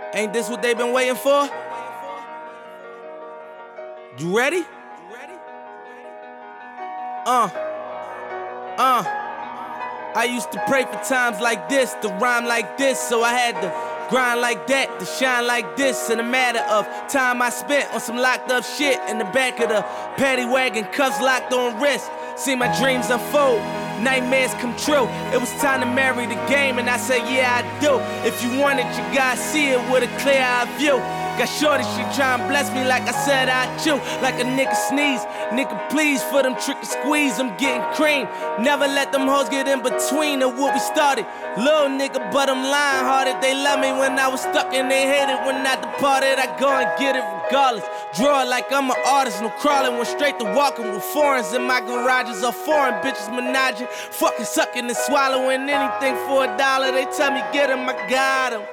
Ain't this what they been waiting for? You ready? I used to pray for times like this, to rhyme like this, so I had to grind like that, to shine like this. In a matter of time I spent on some locked up shit in the back of the paddy wagon, cuffs locked on wrist. See my dreams unfold, nightmares come true. It was time to marry the game, and I said, yeah, I do. If you want it, you gotta see it with a clear eye view. Got shorty, she tryna bless me like I said I chew. Like a nigga sneeze, nigga please for them trick and squeeze, I'm getting cream. Never let them hoes get in between of what we started. Little nigga, but I'm lying hearted. They love me when I was stuck and they hated when I departed. I go and get it regardless. Draw it like I'm an artist, no crawling. Went straight to walking with foreigns in my garages. All foreign bitches menaging, fucking sucking and swallowing anything for $1. They tell me get him, I got him.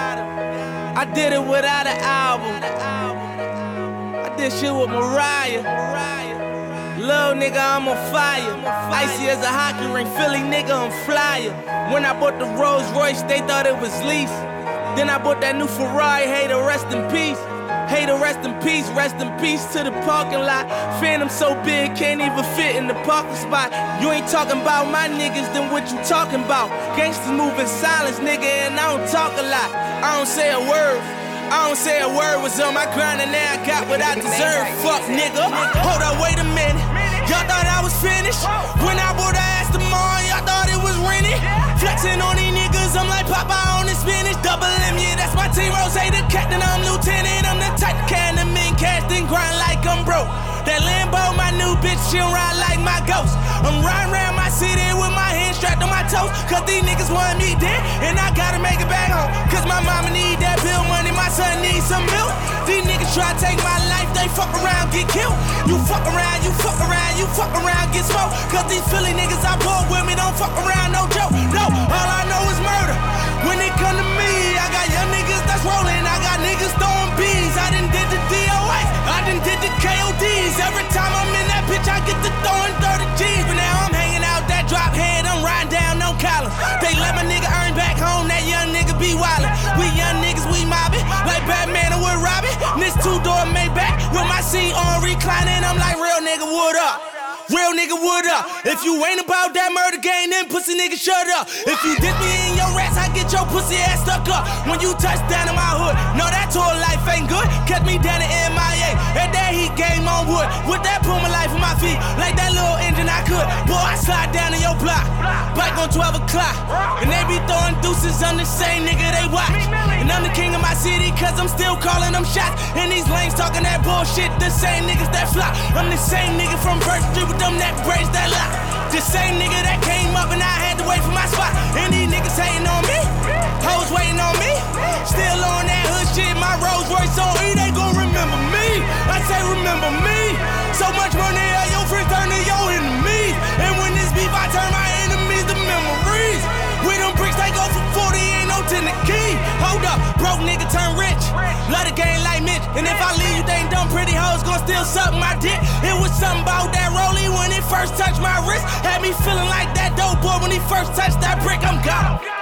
I did it without an album. I did shit with Mariah. Little nigga, I'm on fire. Icy as a hockey ring, Philly nigga, I'm flyer. When I bought the Rolls Royce, they thought it was lease. Then I bought that new Ferrari, hey, to rest in peace. Hey, to rest in peace to the parking lot. Phantom so big, can't even fit in the parking spot. You ain't talking about my niggas, then what you talking about? Gangsters move in silence, nigga, and I don't talk a lot. I don't say a word. I don't say a word. Was on my grind and now I got what I deserve. Fuck nigga. Hold up, wait a minute. Y'all thought I was finished. When I bought the ass tomorrow, y'all thought it was rented. Flexing on these niggas, I'm like Popeye on the spinach. Double M, yeah, that's my team. Rose, the captain, I'm lieutenant. I'm the type of can the men cast and grind like I'm broke. That Lambo, my new bitch, she'll ride like my ghost. I'm riding around my city with my hands strapped on my toes. Cause these niggas want me dead, and I gotta make it back home. Cause my mama need that bill money, my son needs some milk. These niggas try to take my life, they fuck around, get killed. You fuck around, you fuck around, you fuck around, get smoked. Cause these Philly niggas I bought with me don't fuck around, no joke. No, all I know is murder. When it come to me, I got young niggas that's rolling, I got niggas throwing bees. I done did the DOAs, I done did the KODs. Every time I'm in that bitch, I get to throwing 30 G's. But now I'm hanging out that drop head, I'm riding down no collar. They let my nigga earn back home, that young nigga be wildin'. We young niggas, we mobbin', like Batman and with Robin. This two-door Maybach with my seat on reclining. I'm like, real nigga, what up? Real nigga, what up? If you ain't about that murder game, then pussy nigga, shut up. If you diss me in your rats, I get your pussy ass stuck up. When you touch down in my hood, no, that tour life ain't good. Kept me down in MIA, and that heat game on wood. With that Puma life on my feet, like that little engine I could. Boy, I slide down in your block, bike on 12 o'clock. And they be throwing deuces on the same nigga they watch. And I'm the king of my city, cause I'm still calling them shots. And these lanes talking that bullshit, the same niggas that flop. I'm the same nigga from Birch Street with them that braids that lock. The same nigga that came up and I had to wait for my spot. And these niggas hating on me, hoes waiting on me. Still on that hood shit, my Rolls Royce on E, they gon' remember me. I say remember me. So much money at your friends turn to your enemies. And when this beef, I turn my enemies to memories. With them bricks, they go for 40, ain't no 10 the key. Hold up, broke nigga turn rich. Love the game like Mitch. And if I leave, you think dumb pretty hoes gon' still suck my dick. It was something about that rollie when it first touched my wrist. Had me feeling like that dope boy when he first touched that brick, I'm gone.